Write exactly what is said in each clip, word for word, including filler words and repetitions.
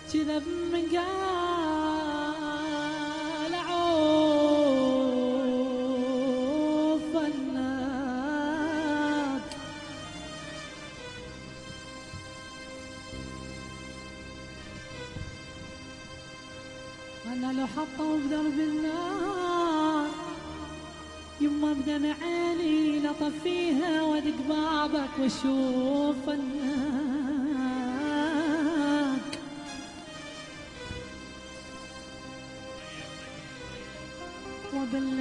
كذا من قال عوف الناك أنا لو حطوا بدرب النار يما بدمع عيني لطفيها وادق بابك واشوف الناك وبل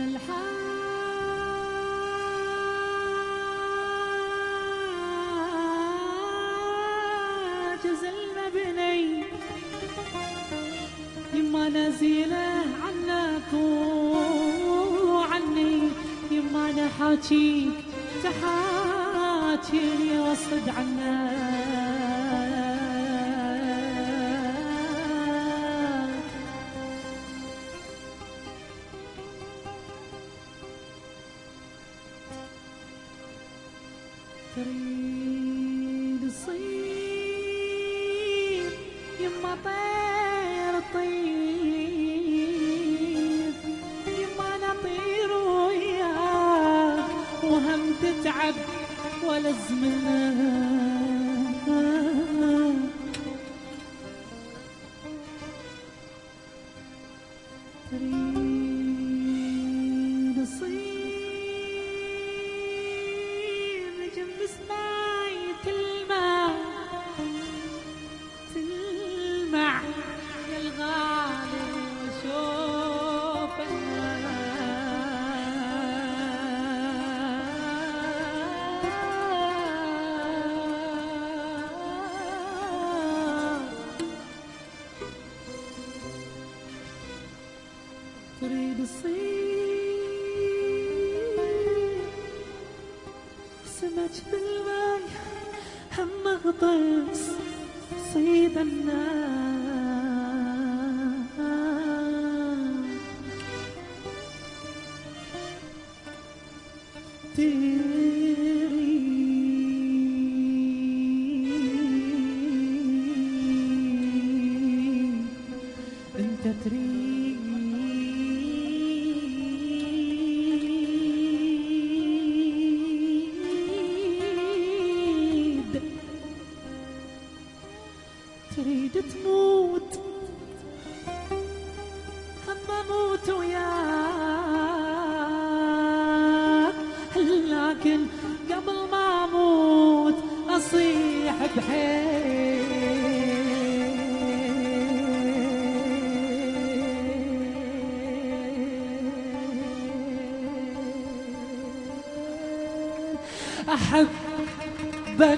الحاجز المبني يما نزيله عنك وعني يما انا حاجيك تحاجيني واصد عنك تريد تصير يما طير طير يما انا اطير وياك وهم تتعب ولا زمنك تريد تصير تريد تصير سمك بالماي هم اغطس صيد النار تريد انت تريد تريد تموت هم اموت وياك لكن قبل ما اموت اصيح بحيل احبك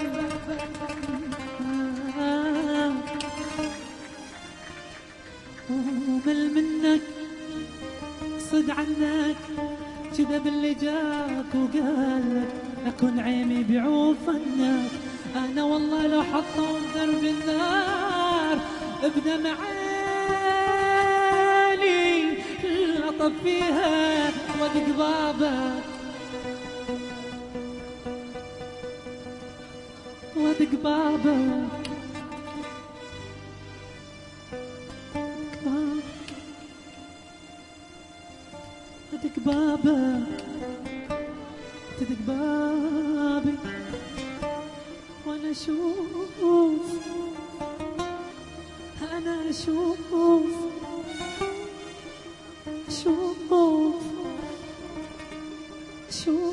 ومل منك صد عنك كذا باللي جاك وقالك اكون عيني بعوفنك انا والله لو حطوا درب النار بدمع عيني لطفيها وادق بابك وادق بابك تدق بابك تدق بابي وانا اشوف انا اشوف اشوف اشوف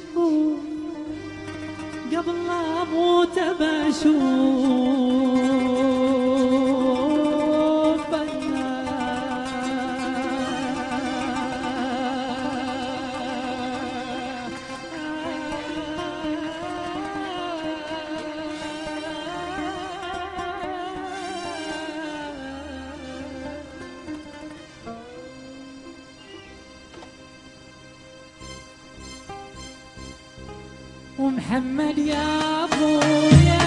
قبل لا اموت بشوف ومحمد يا ابويا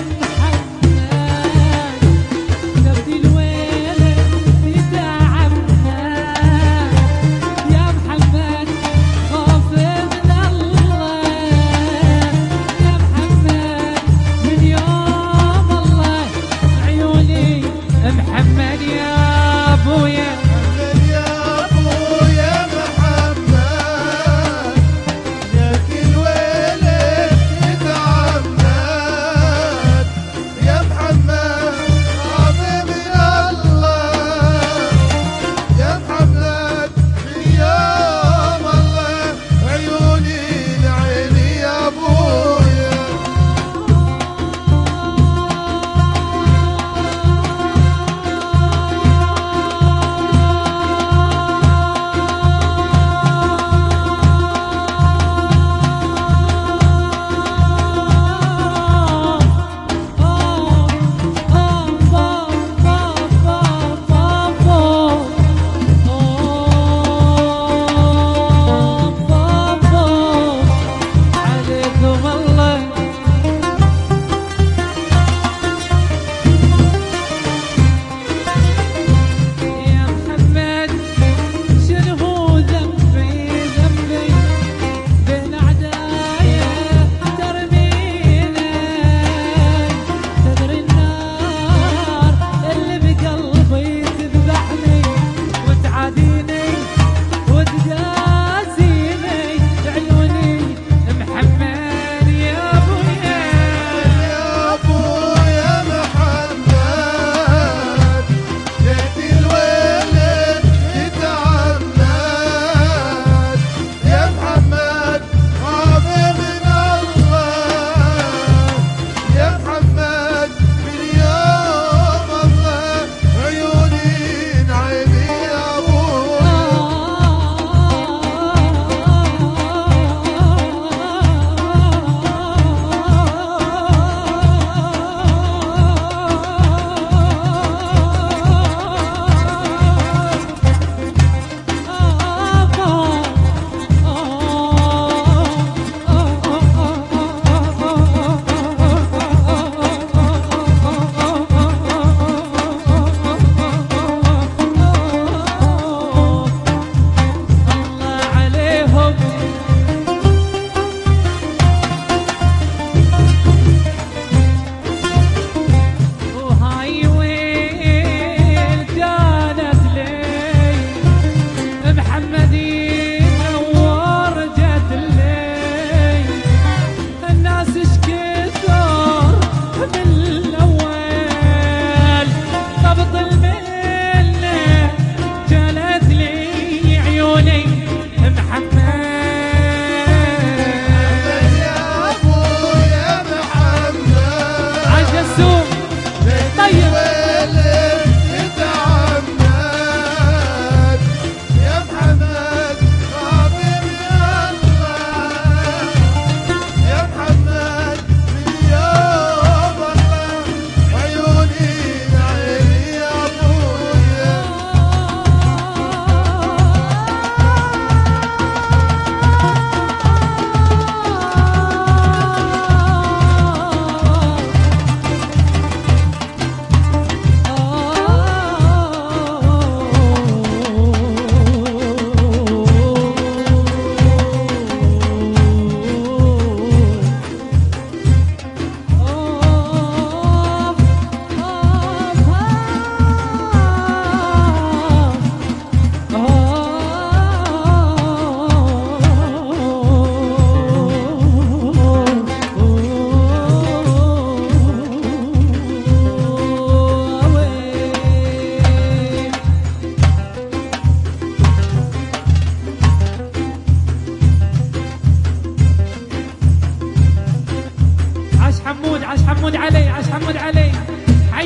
محمد درب الويل يتعبنا يا محمد خوف من الله يا محمد من يوم الله عيوني محمد يا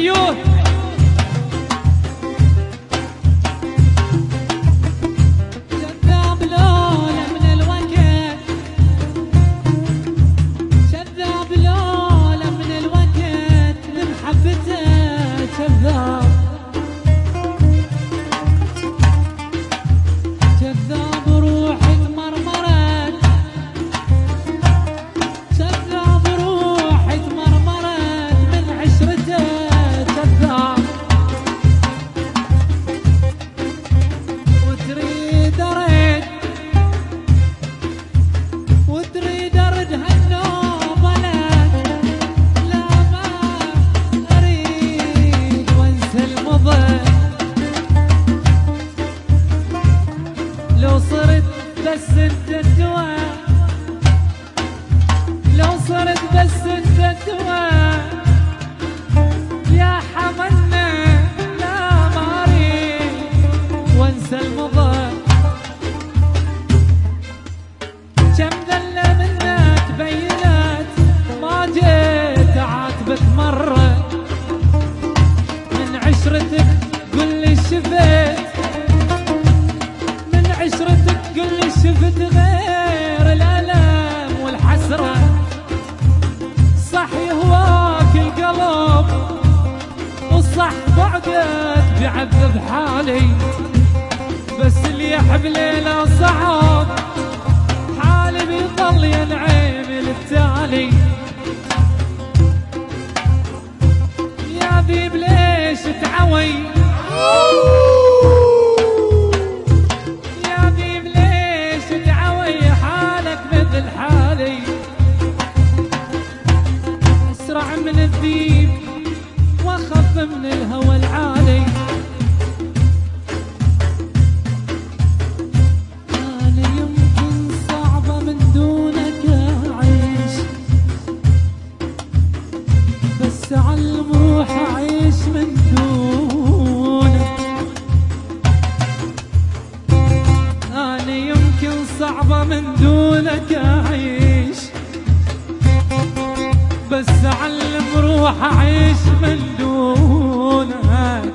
ايوه شذاب لولا من الوقت، شذاب لولا من الوقت لمحبته شذاب، شذاب روحي تمرمرت، شذاب روحي تمرمرت من عشرته شذاب، وتريد ارد وتريد ارد هالنوبه لك، لا ما اريد وانسى المضى، لو صرت بس انت الدواء، لو صرت بس انت الدواء يا حملنا، لا ما اريد وانسى المضى، كم ذله منك بينت ما جيت اعاتبك مره، من عشرتك قل لي شفت، من عشرتك قل لي شفت غير الالم والحسره، صح يهواك القلب والصح بعدك بيعذب حالي، بس اللي يحب ليله صعب حالي بيضل ينعم للتالي، يا ذيب ليش تعوي، يا ذيب ليش تعوي حالك مثل حالي، اسرع من الذيب واخف من الهوى العالي، انا يمكن صعبه من دونك اعيش، بس علم روح اعيش من دونك، انا يمكن صعبه من دونك اعيش، بس علم روح اعيش من دونك،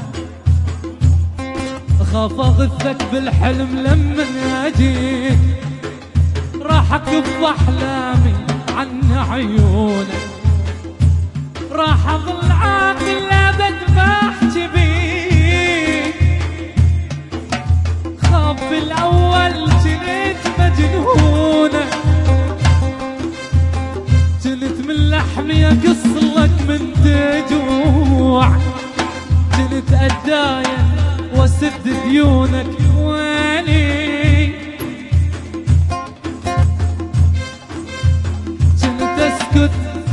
اخاف اغثك بالحلم لما اجيك، راح اكف احلامي عن عيونك، راح اظل عاقل ابد ما احكي بيك، خاف بالاول جنيت مجنونه، جنت من لحمي اقصلك من تجوع، جنت اتداين واسد ديونك ويلي، جنت اسكت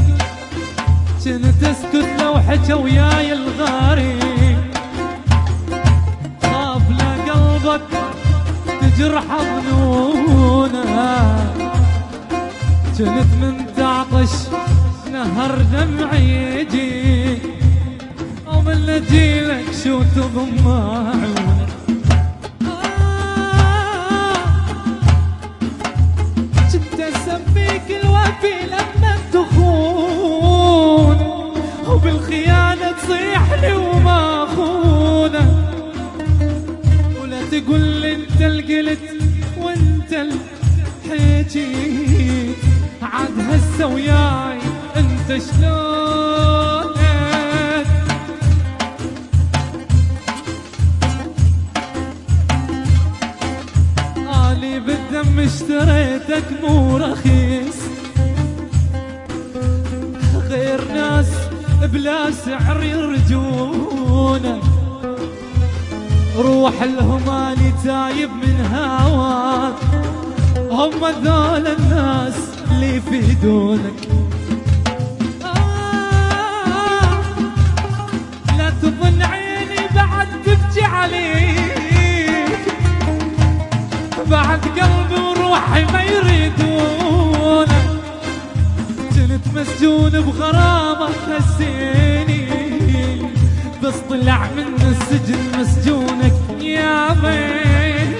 جنت اسكت لو حكى وياي الغريب، خاف لا قلبك تجرح ظنونه، جنت من تعطش نهر دمعي يجيك، او من اجيلك شو تضم عيونك، كنت اسميك الوفي لما تخون، وبالخيانه تصيح لي وما خونك، ولا تقول لي انت القلت وانت الحكيت، عاد هسه وياي انت شلونك، اني بالدم اشتريتك مو رخيص، غير ناس بلا سعر يرجونك، روح لهم اني تايب من هواك، هم ذول الناس اللي يفيدونك، آه لا تظن عيني بعد تبكي عليك، بعد قلبي وروحي ما يريدونك، كنت مسجون بغرامك هالسنين، بس طلع من السجن مسجونك يا بيه،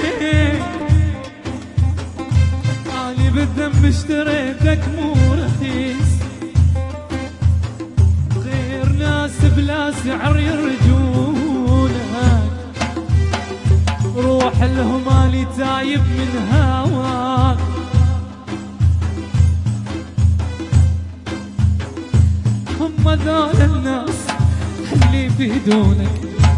اني بالذنب اشتريتك مو رخيص، غير ناس بلا الناس عر يرجونك، روح الهمالي تايب من هواك. هم ذول الناس اللي يفيدونك،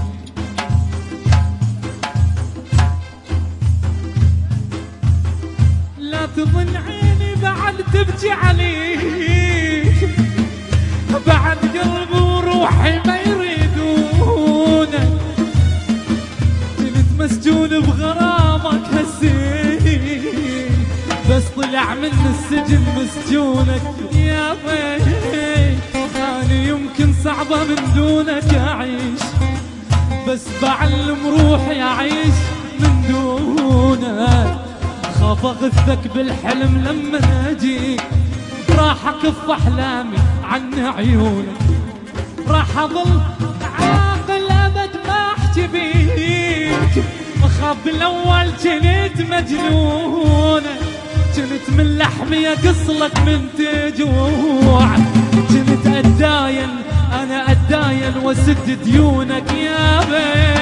لا تظن عيني بعد تبكي عليك، بعد قلبي وروحي ما يريدونك. كنت مسجون بغرامك هالسنين، بس طلع من السجن مسجونك يا بي. أنا يمكن صعبة من دونك أعيش، بس بعلم روحي أعيش من دونك. خاف أغثك بالحلم لما أجيك، راح أكف أحلامي عن عيونك. راح أظل عاقل أبد ما أحكي بيك، أخاف بالأول كنت مجنونة، كنت من لحمي أقصلك من تجوع. كنت أتداين أنا أتداين وسد ديونك يا بي.